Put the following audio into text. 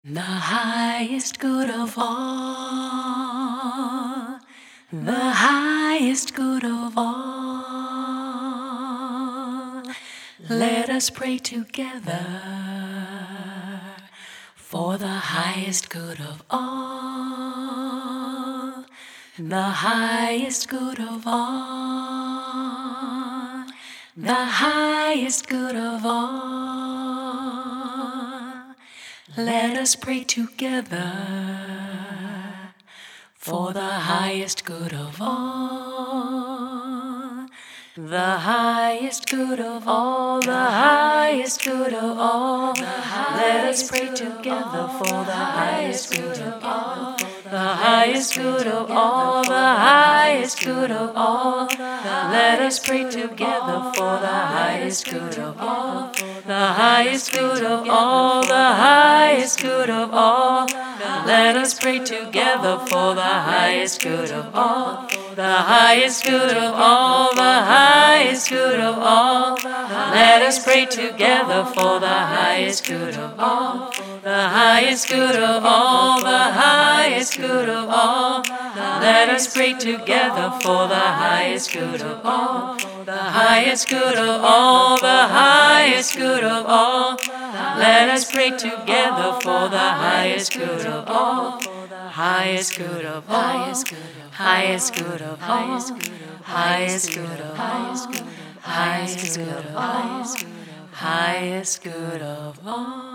The highest good of all, the highest good of all. Let us pray together for the highest good of all, the highest good of all, the highest good of all. Let us pray together for the highest good of all, the highest good of all, the highest good of all. Let us pray together for the highest good of all, the highest good of all, the highest good of all. Let us pray together for the highest good of all, the highest good of all, the highest good of all. Let us pray together for the highest good of all, the highest good of all, the highest good of all. Let us pray together for the highest good of all, the highest good of all, the highest good of all. Let us pray together for the highest good of all, the highest good of all, the highest good of all. Let us pray together for the highest good of all, highest good of all, highest good of all, highest good of all, highest good of all, highest good of all.